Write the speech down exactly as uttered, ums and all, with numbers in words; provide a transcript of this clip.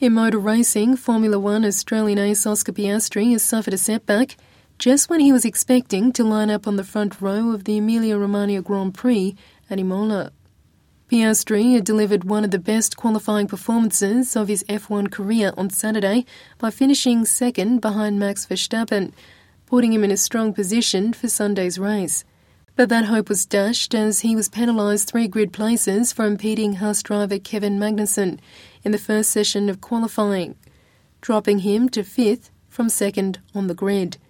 In motor racing, Formula One Australian ace Oscar Piastri has suffered a setback just when he was expecting to line up on the front row of the Emilia-Romagna Grand Prix at Imola. Piastri had delivered one of the best qualifying performances of his F one career on Saturday by finishing second behind Max Verstappen, putting him in a strong position for Sunday's race. But that hope was dashed as he was penalised three grid places for impeding Haas driver Kevin Magnussen in the first session of qualifying, dropping him to fifth from second on the grid.